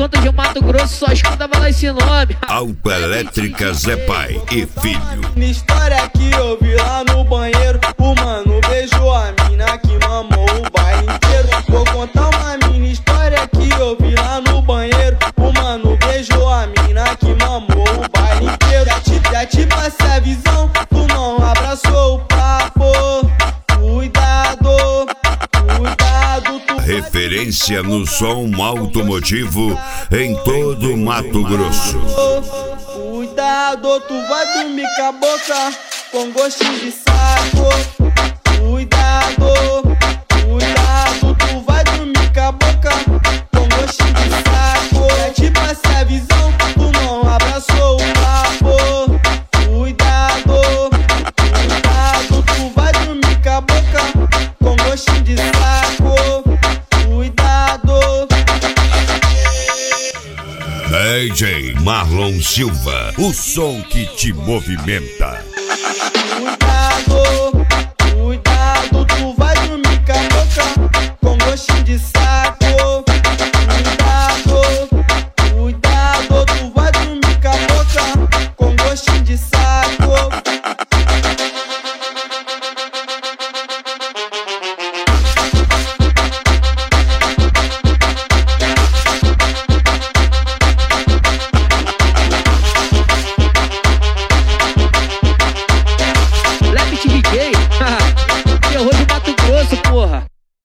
canto de Mato Grosso, só escuta falar esse nome. Autoelétrica Zé Pai e Filho. Minha história que eu vi lá no banheiro, o mano beijou a mina que mamou o baile inteiro. Vou contar uma mini história que eu vi lá no banheiro, o mano beijou a mina que mamou o baile inteiro. Já te passei a visão, tu não abraçou o papo. Cuidado, cuidado, tu Referência no som automotivo em todo Mato Grosso. Cuidado, tu vai dormir com a boca com gostinho de saco. Cuidado, cuidado, tu vai dormir com a boca com gostinho de saco. Já te passei a visão, tu não abraçou o papo. Cuidado, cuidado, tu vai dormir com a boca com gostinho de saco. Cuidado. DJ Marlon Silva, o som que te movimenta.